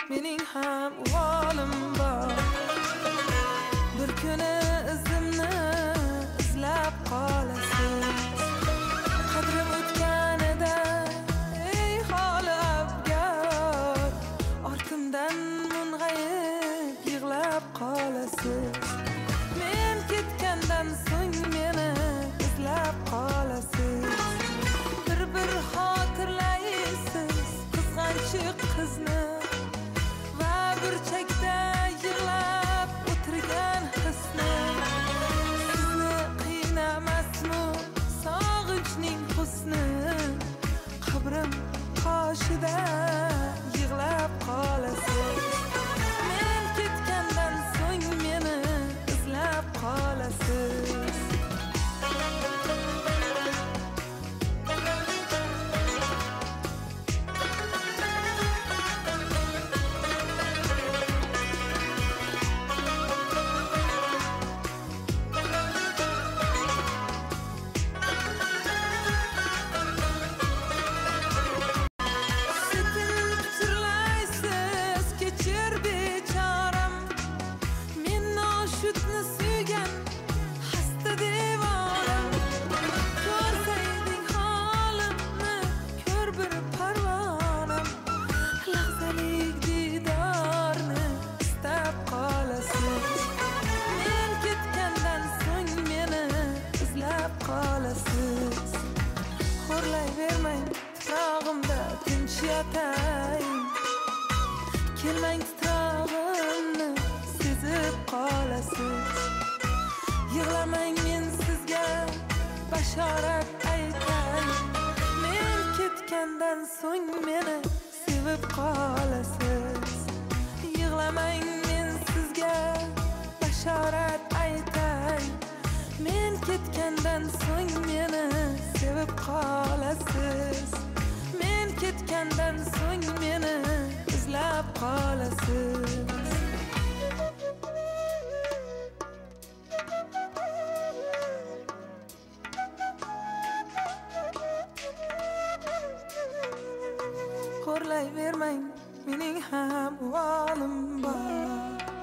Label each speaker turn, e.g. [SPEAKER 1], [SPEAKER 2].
[SPEAKER 1] mening ham uvolim bor. Bir kuni izimni izlab qolasiz. Qadrim o'tganida ey holi abgor, ortimdan mung'ayib yig'lab qolasiz. Men ketgandan so'ng meni izlab qolasiz. Bir xotirlaysiz qizg'anchiq qizni va burchakda yig'lab o'tirgan hisni. Sizni qiynamasmi sog'inchning husni? Qabrim qoshida yig'lab qolasiz. Men ketgandan so'ng meni izlab qolasiz. Kelmang titrog'imni sezib qolasiz. Yig'lamang, men sizga bashorat aytay. Men ketgandan so'ng meni sevib qolasiz. Yig'lamang, men sizga bashorat aytay. Men ketgandan so'ng meni sevib qolasiz. Men ketgandan so'ng meni izlab qolasiz. Xo'rlayvermang, mening ham uvolim bor.